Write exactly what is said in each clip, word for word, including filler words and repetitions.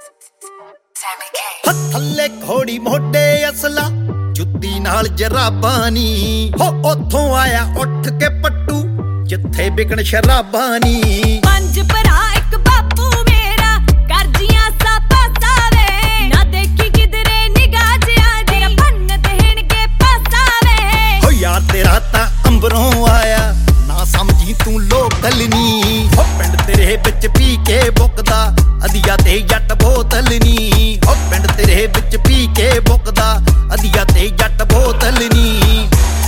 ਥੱਲੇ ਘੋੜੀ ਮੋਢੇ ਅਸਲਾ ਜੁੱਤੀ ਨਾਲ ਜਰਾਬਾਂ ਨੀ ਹੋ ਉੱਥੋਂ ਆਇਆ ਉੱਠ ਕੇ ਪੱਟੂ ਜਿੱਥੇ ਵਿਕਣ ਸ਼ਰਾਬਾਂ ਨੀ। ਪੰਜ ਭਰਾ ਇੱਕ ਬਾਪੂ ਮੇਰਾ ਕਰਜੀਆਂ ਸਾਪਾ ਸਾਵੇ ਨਾ ਦੇਖੀ ਕਿਧਰੇ ਨਿਗਾਹ ਜਿਆ ਤੇਰਾ ਭੰਨ ਦੇਣ ਕੇ ਪਾਸਾਵੇ। ਹੋ ਯਾਰ ਤੇਰਾ ਤਾਂ ਅੰਬਰੋਂ ਆਇਆ ਨਾ ਸਮਝੀ ਤੂੰ ਲੋਕਲ ਨੀ ਹੋ ਪਿੰਡ ਤੇਰੇ ਵਿੱਚ ਪੀ ਕੇ ਬੁੱਕਦਾ ਅਧੀਆ ਤੇ ਜੱਟ ਬੋਤਲ ਨੀ ਹੋ ਪਿੰਡ ਤੇਰੇ ਵਿੱਚ ਪੀ ਕੇ ਬੁੱਕਦਾ ਅਧੀਆ ਤੇ ਜੱਟ ਬੋਤਲ ਨੀ।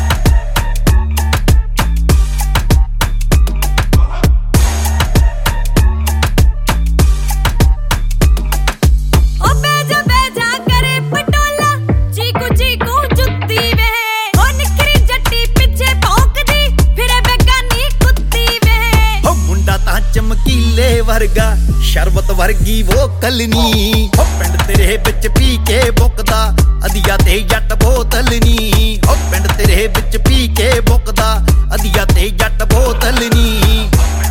ਚਮਕੀਲੇ ਵਰਗਾ ਸ਼ਰਬਤ ਵਰਗੀ ਵੋਕਲ ਨੀ ਹੋ ਪਿੰਡ ਤੇਰੇ ਵਿੱਚ ਪੀ ਕੇ ਬੁੱਕਦਾ ਅਧੀਆ ਤੇ ਜੱਟ ਬੋਤਲ ਨੀ ਹੋ ਪਿੰਡ ਤੇਰੇ ਵਿੱਚ ਪੀ ਕੇ ਬੁੱਕਦਾ ਅਧੀਆ ਤੇ ਜੱਟ ਬੋਤਲ ਨੀ।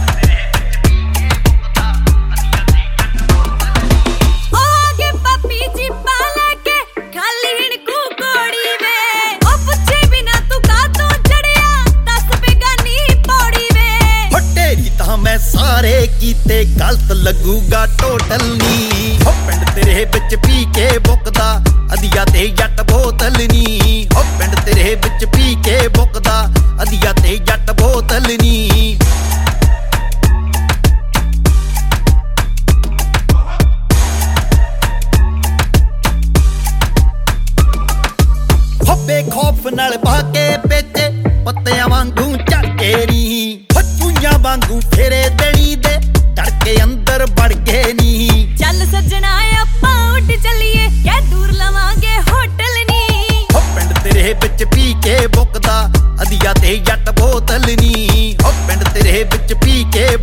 ਮੈਂ ਸਾਰੇ ਕੀਤੇ ਗਲਤ ਲੱਗੂਗਾ ਟੋਟਲ ਨੀ ਹੋ ਪਿੰਡ ਤੇਰੇ ਵਿੱਚ ਪੀ ਕੇ ਬੁੱਕਦਾ ਅਧੀਆ ਤੇ ਜੱਟ ਬੋਤਲ ਨੀ ਹੋ ਪਿੰਡ ਤੇਰੇ ਵਿੱਚ ਪੀ ਕੇ ਬੁੱਕਦਾ ਅਧੀਆ ਤੇ ਜੱਟ ਬੋਤਲ ਨੀ। ਹੋਵੇ ਖੌਫ ਨਾਲ ਬਹਾ ਕੇ ਵੇਚੇ ਪੱਤਿਆਂ ਵਾਂਗੂ ਝੜਕੇ ਨੀ ਚੂਈਆਂ ਵਾਂਗੂ ਫੇਰੇ ਦੇਣੀ ਦੇ ਧੜਕੇ ਅੰਦਰ ਵੜ ਗਏ ਨੀ। ਚੱਲ ਸੱਜਣਾ ਆਪਾਂ ਉੱਡ ਚੱਲੀਏ ਕਹਿ ਦੂਰ ਲਵਾਂਗੇ ਹੋਟਲ ਨੀ ਹੋ ਪਿੰਡ ਤੇਰੇ ਵਿੱਚ ਪੀ ਕੇ ਬੁੱਕਦਾ ਅਧੀਆ ਤੇ ਜੱਟ ਬੋਤਲ ਨੀ ਹੋ ਪਿੰਡ ਤੇਰੇ ਵਿੱਚ ਪੀ ਕੇ